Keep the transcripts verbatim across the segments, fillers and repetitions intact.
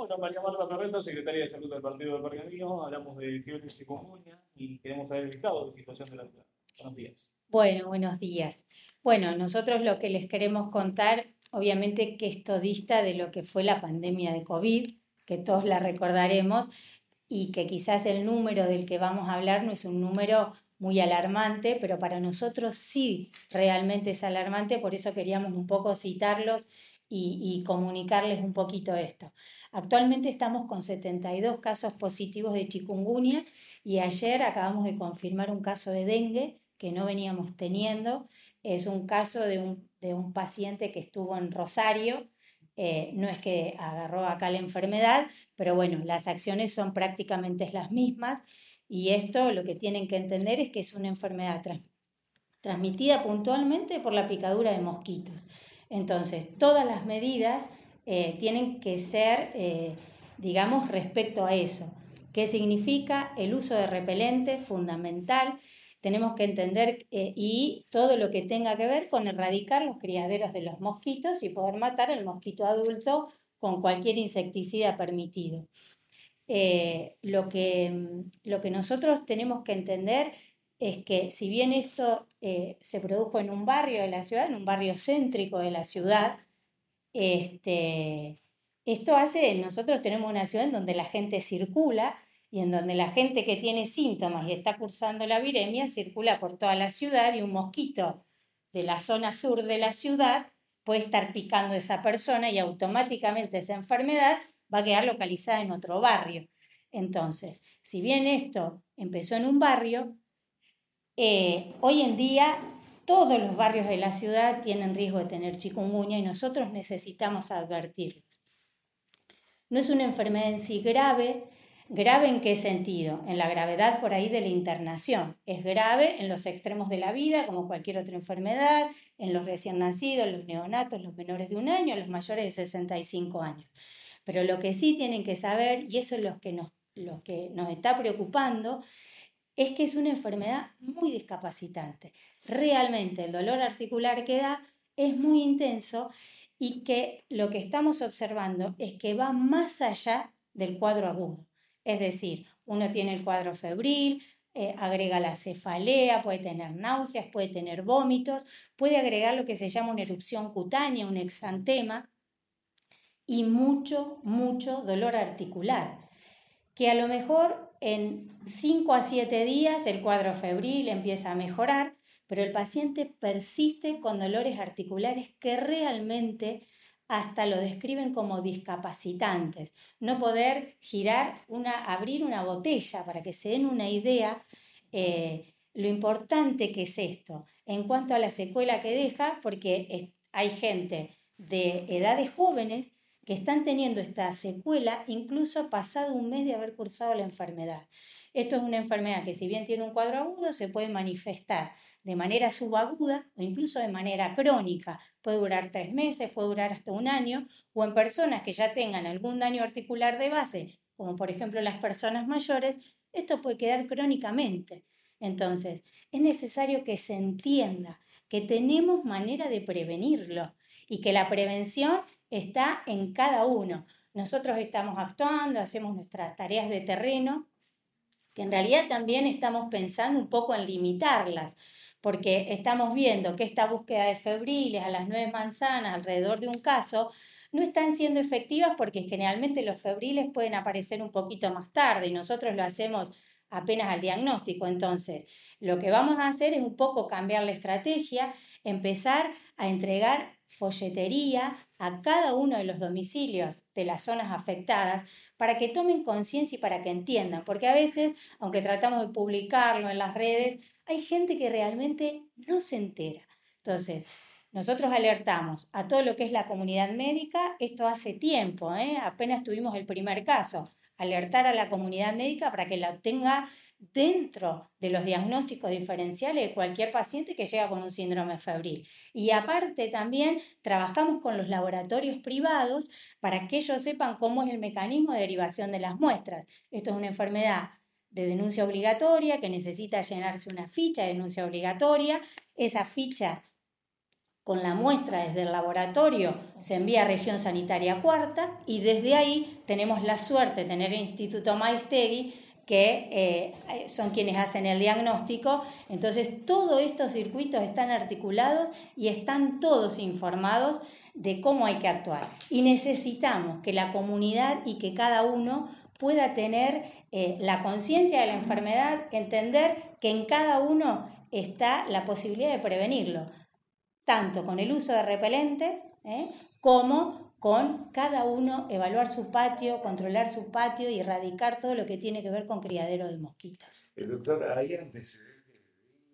Bueno, María Marta Torrento, secretaria de Salud del Partido de Pergamino, hablamos de fiebre chikungunya y queremos saber el estado de situación de la ciudad. Buenos días. Bueno, buenos días. Bueno, nosotros lo que les queremos contar, obviamente que esto dista de lo que fue la pandemia de COVID, que todos la recordaremos, y que quizás el número del que vamos a hablar no es un número muy alarmante, pero para nosotros sí realmente es alarmante, por eso queríamos un poco citarlos y, y comunicarles un poquito esto. Actualmente estamos con setenta y dos casos positivos de chikungunya y ayer acabamos de confirmar un caso de dengue que no veníamos teniendo. Es un caso de un, de un paciente que estuvo en Rosario. Eh, no es que agarró acá la enfermedad, pero bueno, las acciones son prácticamente las mismas y esto lo que tienen que entender es que es una enfermedad trans transmitida puntualmente por la picadura de mosquitos. Entonces, todas las medidas eh, tienen que ser, eh, digamos, respecto a eso. ¿Qué significa? El uso de repelente, fundamental. Tenemos que entender eh, y todo lo que tenga que ver con erradicar los criaderos de los mosquitos y poder matar al mosquito adulto con cualquier insecticida permitido. Eh, lo, que, lo que nosotros tenemos que entender es que si bien esto eh, se produjo en un barrio de la ciudad, en un barrio céntrico de la ciudad, este, esto hace, nosotros tenemos una ciudad en donde la gente circula y en donde la gente que tiene síntomas y está cursando la viremia circula por toda la ciudad y un mosquito de la zona sur de la ciudad puede estar picando a esa persona y automáticamente esa enfermedad va a quedar localizada en otro barrio. Entonces, si bien esto empezó en un barrio, eh, hoy en día todos los barrios de la ciudad tienen riesgo de tener chikungunya y nosotros necesitamos advertirlos. No es una enfermedad en sí grave. ¿Grave en qué sentido? En la gravedad por ahí de la internación. Es grave en los extremos de la vida, como cualquier otra enfermedad, en los recién nacidos, los neonatos, los menores de un año, los mayores de sesenta y cinco años. Pero lo que sí tienen que saber, y eso es lo que nos, lo que nos está preocupando, es que es una enfermedad muy discapacitante. Realmente el dolor articular que da es muy intenso y que lo que estamos observando es que va más allá del cuadro agudo. Es decir, uno tiene el cuadro febril, eh, agrega la cefalea, puede tener náuseas, puede tener vómitos, puede agregar lo que se llama una erupción cutánea, un exantema y mucho, mucho dolor articular, que a lo mejor en cinco a siete días el cuadro febril empieza a mejorar, pero el paciente persiste con dolores articulares que realmente hasta lo describen como discapacitantes. No poder girar una, abrir una botella, para que se den una idea eh, lo importante que es esto en cuanto a la secuela que deja, porque es, hay gente de edades jóvenes que están teniendo esta secuela incluso pasado un mes de haber cursado la enfermedad. Esto es una enfermedad que, si bien tiene un cuadro agudo, se puede manifestar de manera subaguda o incluso de manera crónica. Puede durar tres meses, puede durar hasta un año, o en personas que ya tengan algún daño articular de base, como por ejemplo las personas mayores, esto puede quedar crónicamente. Entonces, es necesario que se entienda que tenemos manera de prevenirlo y que la prevención está en cada uno. Nosotros estamos actuando, hacemos nuestras tareas de terreno, que en realidad también estamos pensando un poco en limitarlas, porque estamos viendo que esta búsqueda de febriles a las nueve manzanas alrededor de un caso no están siendo efectivas, porque generalmente los febriles pueden aparecer un poquito más tarde y nosotros lo hacemos apenas al diagnóstico. Entonces, lo que vamos a hacer es un poco cambiar la estrategia, empezar a entregar folletería a cada uno de los domicilios de las zonas afectadas para que tomen conciencia y para que entiendan, porque a veces, aunque tratamos de publicarlo en las redes, hay gente que realmente no se entera. Entonces, nosotros alertamos a todo lo que es la comunidad médica, esto hace tiempo, ¿eh? Apenas tuvimos el primer caso, alertar a la comunidad médica para que la tenga dentro de los diagnósticos diferenciales de cualquier paciente que llega con un síndrome febril. Y aparte también trabajamos con los laboratorios privados para que ellos sepan cómo es el mecanismo de derivación de las muestras. Esto es una enfermedad de denuncia obligatoria que necesita llenarse una ficha de denuncia obligatoria. Esa ficha con la muestra desde el laboratorio se envía a región sanitaria cuarta y desde ahí tenemos la suerte de tener el Instituto Maiztegui, que eh, son quienes hacen el diagnóstico. Entonces todos estos circuitos están articulados y están todos informados de cómo hay que actuar. Y necesitamos que la comunidad y que cada uno pueda tener eh, la conciencia de la enfermedad, entender que en cada uno está la posibilidad de prevenirlo, tanto con el uso de repelentes ¿eh? como con cada uno evaluar su patio, controlar su patio y erradicar todo lo que tiene que ver con criadero de mosquitos. El doctor, ¿hay antecedentes de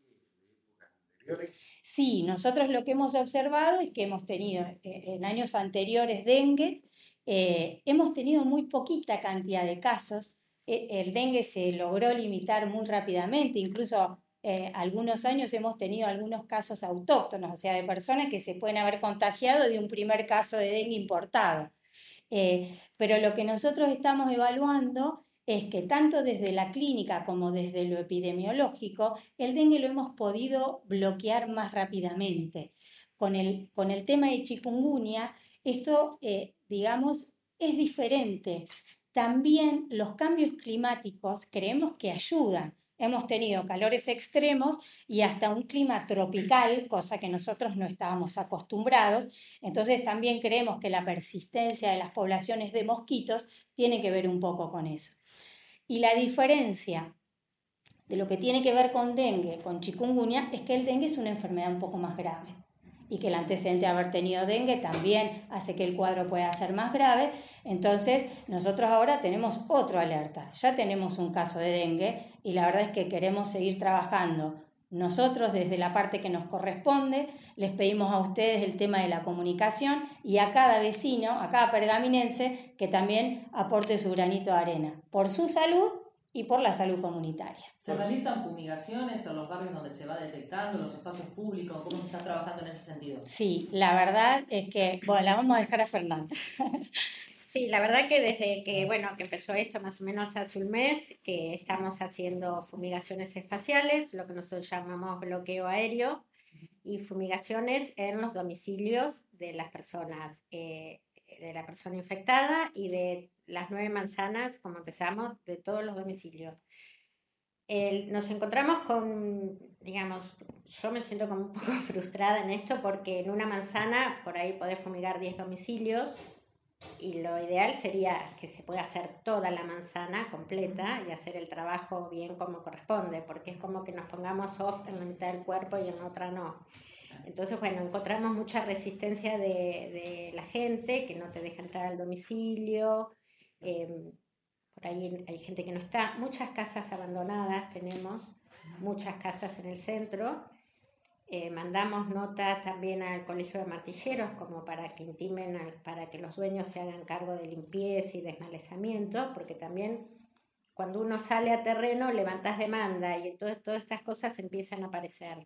épocas anteriores? Sí, nosotros lo que hemos observado es que hemos tenido eh, en años anteriores dengue, eh, hemos tenido muy poquita cantidad de casos, eh, el dengue se logró limitar muy rápidamente, incluso Eh, algunos años hemos tenido algunos casos autóctonos, o sea, de personas que se pueden haber contagiado de un primer caso de dengue importado. Eh, pero lo que nosotros estamos evaluando es que tanto desde la clínica como desde lo epidemiológico, el dengue lo hemos podido bloquear más rápidamente. Con el, con el tema de chikungunya, esto, eh, digamos, es diferente. También los cambios climáticos creemos que ayudan. Hemos tenido calores extremos y hasta un clima tropical, cosa que nosotros no estábamos acostumbrados. Entonces también creemos que la persistencia de las poblaciones de mosquitos tiene que ver un poco con eso. Y la diferencia de lo que tiene que ver con dengue, con chikungunya, es que el dengue es una enfermedad un poco más grave y que el antecedente de haber tenido dengue también hace que el cuadro pueda ser más grave. Entonces nosotros ahora tenemos otra alerta, ya tenemos un caso de dengue y la verdad es que queremos seguir trabajando. Nosotros desde la parte que nos corresponde les pedimos a ustedes el tema de la comunicación y a cada vecino, a cada pergaminense que también aporte su granito de arena por su salud y por la salud comunitaria. ¿Se realizan fumigaciones en los barrios donde se va detectando, los espacios públicos? ¿Cómo se está trabajando en ese sentido? Sí, la verdad es que, bueno, la vamos a dejar a Fernanda. Sí, la verdad que desde que, bueno, que empezó esto más o menos hace un mes, que estamos haciendo fumigaciones espaciales, lo que nosotros llamamos bloqueo aéreo, y fumigaciones en los domicilios de las personas, eh, de la persona infectada y de las nueve manzanas, como empezamos, de todos los domicilios. El, nos encontramos con, digamos, yo me siento como un poco frustrada en esto porque en una manzana por ahí podés fumigar diez domicilios y lo ideal sería que se pueda hacer toda la manzana completa y hacer el trabajo bien como corresponde, porque es como que nos pongamos off en la mitad del cuerpo y en otra no. Entonces, bueno, encontramos mucha resistencia de, de la gente que no te deja entrar al domicilio. Eh, por ahí hay gente que no está. Muchas casas abandonadas tenemos, muchas casas en el centro. Eh, mandamos notas también al Colegio de Martilleros como para que intimen, al, para que los dueños se hagan cargo de limpieza y desmalezamiento, porque también cuando uno sale a terreno levantas demanda y entonces todas estas cosas empiezan a aparecer.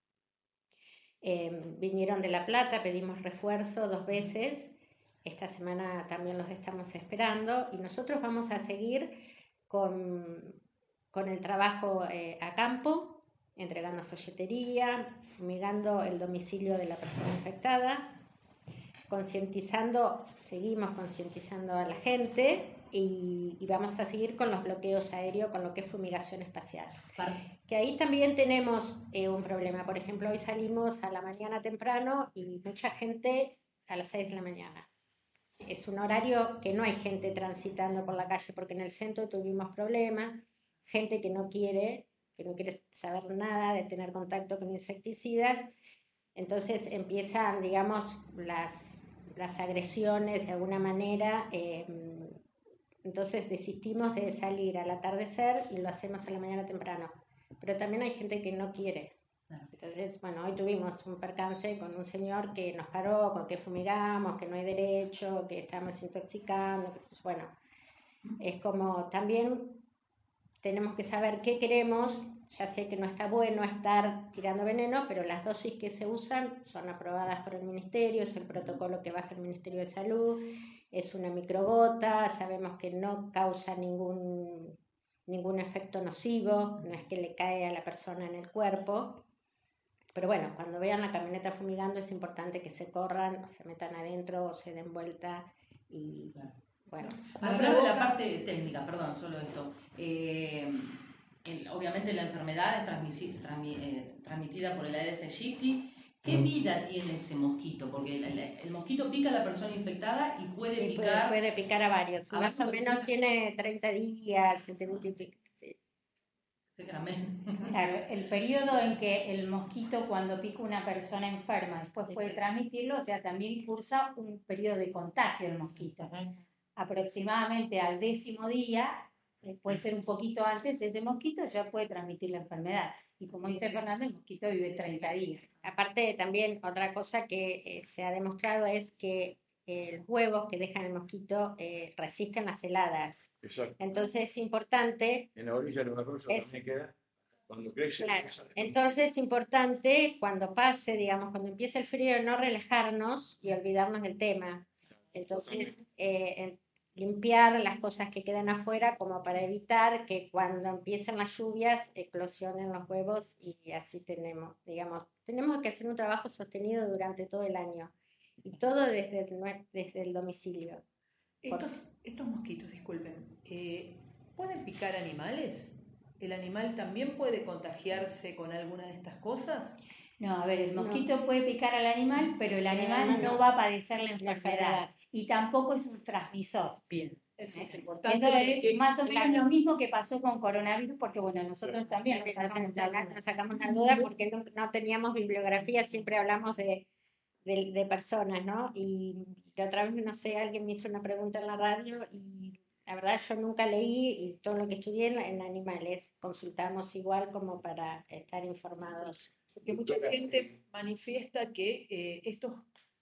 Eh, vinieron de La Plata, pedimos refuerzo dos veces, esta semana también los estamos esperando y nosotros vamos a seguir con, con el trabajo eh, a campo, entregando folletería, fumigando el domicilio de la persona infectada, concientizando, seguimos concientizando a la gente y, y vamos a seguir con los bloqueos aéreos, con lo que es fumigación espacial. Que ahí también tenemos eh, un problema. Por ejemplo, hoy salimos a la mañana temprano y mucha gente a las seis de la mañana. Es un horario que no hay gente transitando por la calle porque en el centro tuvimos problemas, gente que no quiere, que no quiere saber nada de tener contacto con insecticidas. Entonces empiezan, digamos, las, las agresiones de alguna manera. Eh, entonces desistimos de salir al atardecer y lo hacemos a la mañana temprano. Pero también hay gente que no quiere. Entonces, bueno, hoy tuvimos un percance con un señor que nos paró, con que fumigamos, que no hay derecho, que estamos intoxicando. Que, bueno, es como también tenemos que saber qué queremos. Ya sé que no está bueno estar tirando veneno, pero las dosis que se usan son aprobadas por el Ministerio, es el protocolo que baja el Ministerio de Salud, es una microgota, sabemos que no causa ningún, ningún efecto nocivo, no es que le cae a la persona en el cuerpo. pero bueno, cuando vean la camioneta fumigando es importante que se corran, o se metan adentro o se den vuelta y bueno. Para hablar de la parte técnica, perdón, solo esto. Eh, el- obviamente la enfermedad es transmisi- transmi- eh, transmitida por el Aedes aegypti. ¿Qué vida tiene ese mosquito? Porque el, el- el mosquito pica a la persona infectada y puede Y puede, picar. puede picar a varios, a más o varios, menos puede- tiene treinta días, se te multiplica, sí. Claro, el periodo en que el mosquito cuando pica una persona enferma después puede transmitirlo, o sea, también cursa un periodo de contagio el mosquito. Aproximadamente al décimo día, eh, puede ser un poquito antes, ese mosquito ya puede transmitir la enfermedad. Y como dice Fernanda, el mosquito vive treinta días. Aparte también otra cosa que eh, se ha demostrado es que eh, los huevos que dejan el mosquito eh, resisten las heladas. Exacto. Entonces es importante, En la orilla de una cosa Es- también queda, cuando crece. claro, sale. entonces es importante cuando pase, digamos, cuando empiece el frío, no relajarnos y olvidarnos del tema. Entonces, eh, el- limpiar las cosas que quedan afuera como para evitar que cuando empiecen las lluvias eclosionen los huevos y así tenemos, digamos, tenemos que hacer un trabajo sostenido durante todo el año y todo desde el, nue- desde el domicilio. Estos, estos mosquitos, disculpen, eh, ¿pueden picar animales? ¿El animal también puede contagiarse con alguna de estas cosas? No, a ver, el No. mosquito puede picar al animal, pero el animal animal no no. va a padecer la La enfermedad. enfermedad. Y tampoco es un transmisor. Bien, eso es importante. Entonces, porque- más o menos claro. lo mismo que pasó con coronavirus, porque bueno, nosotros también nos También sacamos nos la sacamos, duda. nos sacamos la duda porque no, no teníamos bibliografía, siempre hablamos de, de, de personas, ¿no? Y la otra vez, no sé, alguien me hizo una pregunta en la radio y la verdad yo nunca leí y todo lo que estudié en, en animales, consultamos igual como para estar informados. Porque mucha gente manifiesta que eh, estos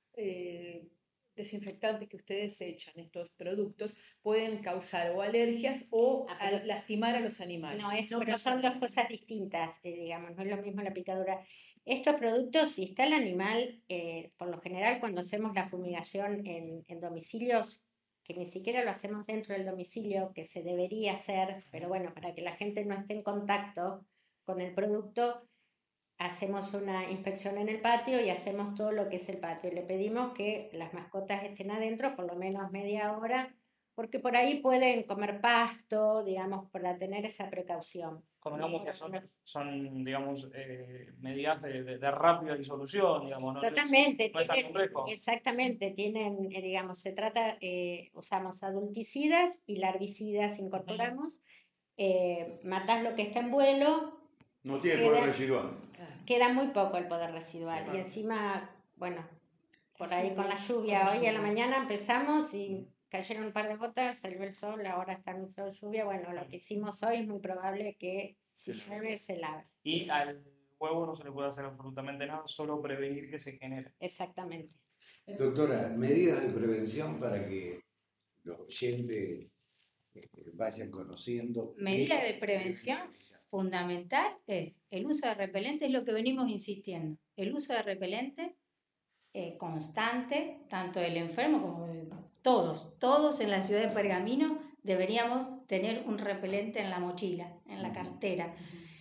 eh, desinfectantes que ustedes echan, estos productos, pueden causar o alergias o Ah, pero- al- lastimar a los animales. No, es, No pero pasa son nada. dos cosas distintas, eh, digamos, no es lo mismo la picadura. Estos productos, si está el animal, eh, por lo general cuando hacemos la fumigación en, en domicilios, que ni siquiera lo hacemos dentro del domicilio, que se debería hacer, pero bueno, para que la gente no esté en contacto con el producto, hacemos una inspección en el patio y hacemos todo lo que es el patio. Le pedimos que las mascotas estén adentro por lo menos media hora, porque por ahí pueden comer pasto, digamos, para tener esa precaución. Convengamos que son, son digamos, eh, medidas de, de- de rápida disolución, digamos, ¿no? Totalmente, No es tan tienen- complejo. exactamente, tienen, eh, digamos, se trata, eh, usamos adulticidas y larvicidas, incorporamos, eh, matás lo que está en vuelo, No tiene Queda- poder residual. queda muy poco el poder residual y encima, bueno, por ahí con la lluvia, hoy a la mañana empezamos y cayeron un par de gotas, salió el sol, ahora está anunciado lluvia, bueno, lo que hicimos hoy es muy probable que si llueve se lave, Y al huevo no se le puede hacer absolutamente nada, solo prevenir que se genere. exactamente. Doctora, medidas de prevención para que los oyentes este, vayan conociendo. Medida qué- de prevención fundamental es el uso de repelente, es lo que venimos insistiendo. El uso de repelente eh, constante, tanto del enfermo como de todos. Todos en la ciudad de Pergamino deberíamos tener un repelente en la mochila, en la cartera.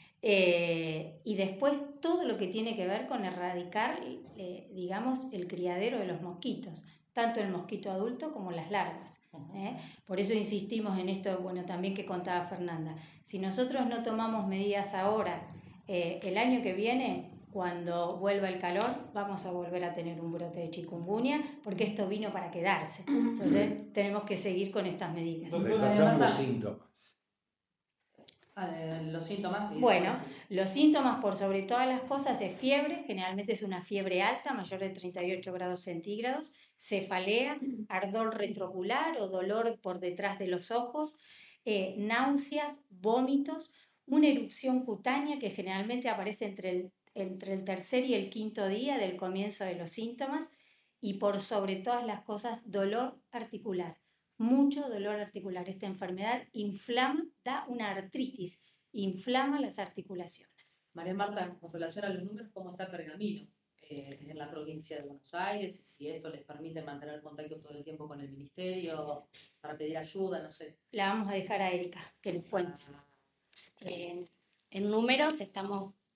Eh, y después todo lo que tiene que ver con erradicar, eh, digamos, el criadero de los mosquitos, tanto el mosquito adulto como las larvas. ¿eh? Por eso insistimos en esto, bueno, también que contaba Fernanda. Si nosotros no tomamos medidas ahora, eh, el año que viene, cuando vuelva el calor, vamos a volver a tener un brote de chikungunya, porque esto vino para quedarse. Entonces tenemos que seguir con estas medidas. Repasamos los síntomas. Ah, de los síntomas. y Bueno, después- los síntomas por sobre todas las cosas es fiebre, generalmente es una fiebre alta, mayor de treinta y ocho grados centígrados, cefalea, ardor retroocular o dolor por detrás de los ojos, eh, náuseas, vómitos, una erupción cutánea que generalmente aparece entre el, entre el tercer y el quinto día del comienzo de los síntomas y por sobre todas las cosas dolor articular. Mucho dolor articular. Esta enfermedad inflama, da una artritis, inflama las articulaciones. María Marta, con relación a los números, ¿cómo está Pergamino eh, en la provincia de Buenos Aires? Si esto les permite mantener contacto todo el tiempo con el ministerio, para pedir ayuda, no sé. La vamos a dejar a Erika, que nos cuente. En, en números estamos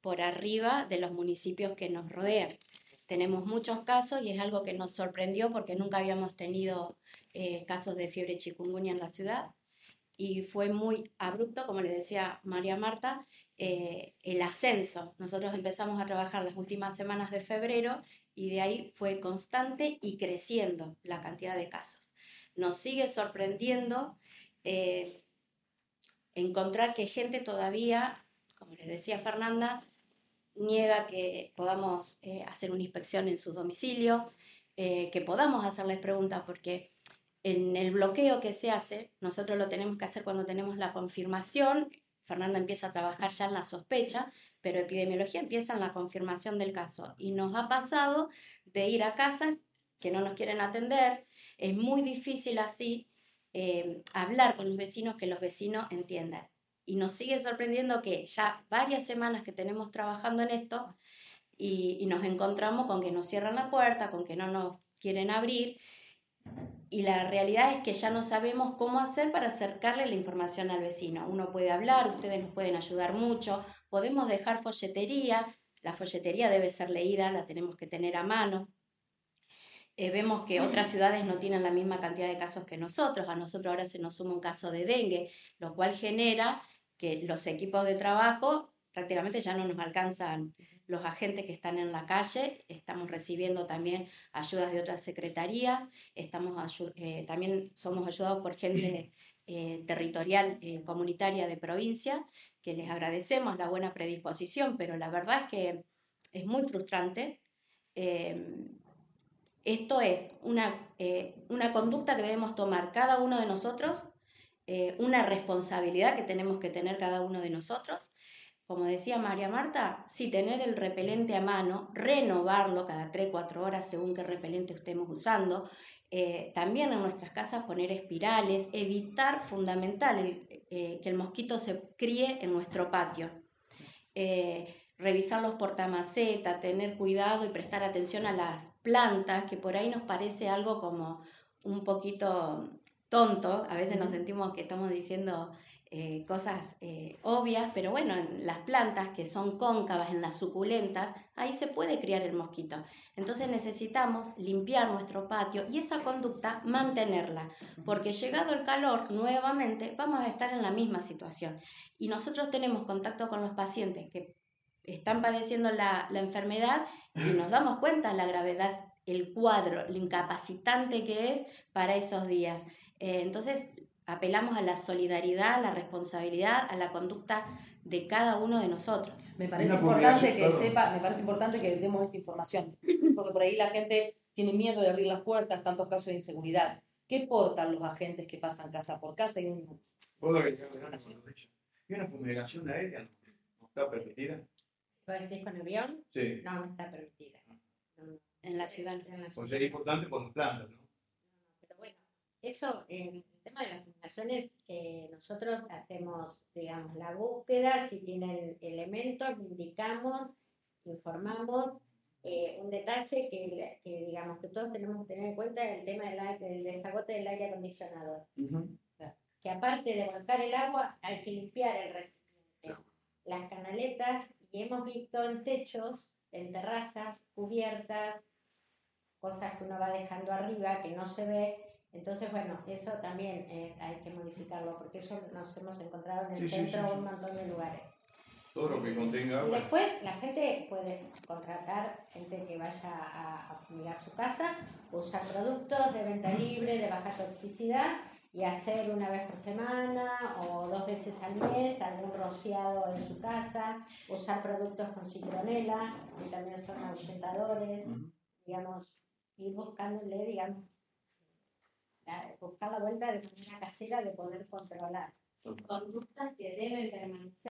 por arriba de los municipios que nos rodean. Tenemos muchos casos y es algo que nos sorprendió porque nunca habíamos tenido eh, casos de fiebre chikungunya en la ciudad. Y fue muy abrupto, como le decía María Marta, eh, el ascenso. Nosotros empezamos a trabajar las últimas semanas de febrero y de ahí fue constante y creciendo la cantidad de casos. Nos sigue sorprendiendo eh, encontrar que gente todavía, como les decía Fernanda, niega que podamos eh, hacer una inspección en su domicilio, eh, que podamos hacerles preguntas, porque en el bloqueo que se hace, nosotros lo tenemos que hacer cuando tenemos la confirmación. Fernanda empieza a trabajar ya en la sospecha, pero epidemiología empieza en la confirmación del caso. Y nos ha pasado de ir a casas que no nos quieren atender. Es muy difícil así eh, hablar con los vecinos, que los vecinos entiendan. Y nos sigue sorprendiendo que ya varias semanas que tenemos trabajando en esto y, y nos encontramos con que nos cierran la puerta, con que no nos quieren abrir. Y la realidad es que ya no sabemos cómo hacer para acercarle la información al vecino. Uno puede hablar, ustedes nos pueden ayudar mucho, podemos dejar folletería, la folletería debe ser leída, la tenemos que tener a mano. Eh, vemos que otras ciudades no tienen la misma cantidad de casos que nosotros, a nosotros ahora se nos suma un caso de dengue, lo cual genera que los equipos de trabajo prácticamente ya no nos alcanzan los agentes que están en la calle. Estamos recibiendo también ayudas de otras secretarías, estamos eh, también somos ayudados por gente eh, territorial eh, comunitaria de provincia, que les agradecemos la buena predisposición, pero la verdad es que es muy frustrante. Eh, esto es una, eh, una conducta que debemos tomar cada uno de nosotros, eh, una responsabilidad que tenemos que tener cada uno de nosotros. Como decía María Marta, sí, tener el repelente a mano, renovarlo cada tres, cuatro horas según qué repelente estemos usando. Eh, también en nuestras casas poner espirales, evitar, fundamental, el, eh, que el mosquito se críe en nuestro patio. Eh, revisar los portamacetas, tener cuidado y prestar atención a las plantas, que por ahí nos parece algo como un poquito tonto. A veces nos sentimos que estamos diciendo Eh, cosas eh, obvias, pero bueno, en las plantas que son cóncavas, en las suculentas, ahí se puede criar el mosquito. Entonces necesitamos limpiar nuestro patio y esa conducta mantenerla, porque llegado el calor, nuevamente vamos a estar en la misma situación. Y nosotros tenemos contacto con los pacientes que están padeciendo la, la enfermedad y nos damos cuenta de la gravedad, el cuadro, lo incapacitante que es para esos días. Eh, entonces, apelamos a la solidaridad, a la responsabilidad, a la conducta de cada uno de nosotros. Me parece importante que sepa, me parece importante que demos esta información, porque por ahí la gente tiene miedo de abrir las puertas, tantos casos de inseguridad. ¿Qué portan los agentes que pasan casa por casa? Y un... ¿Y una fumigación aérea no está permitida? ¿Lo decís con avión? Sí. No, no está permitida. No, en la ciudad. En la ciudad. Pues es importante por las plantas, ¿no? Pero bueno, eso, en el tema de las fumigaciones, eh, nosotros hacemos, digamos, la búsqueda, si tienen elementos, indicamos, informamos. Eh, un detalle que, que, digamos, que todos tenemos que tener en cuenta es el tema del, aire, del desagote del aire acondicionador. Uh-huh. Que aparte de volcar el agua, hay que limpiar el recipiente. Uh-huh. Las canaletas, y hemos visto en techos, en terrazas, cubiertas, cosas que uno va dejando arriba, que no se ve. Entonces, bueno, eso también eh, hay que modificarlo, porque eso nos hemos encontrado en el sí, centro sí, sí, sí. un montón de lugares. Todo lo que contenga agua. Y después la gente puede contratar gente que vaya a, a fumigar su casa, usar productos de venta libre, de baja toxicidad, y hacer una vez por semana o dos veces al mes algún rociado en su casa, usar productos con citronela, que también son ahuyentadores, uh-huh. digamos, ir buscándole, digamos, la, buscar la vuelta de manera casera de poder controlar. Conductas que deben permanecer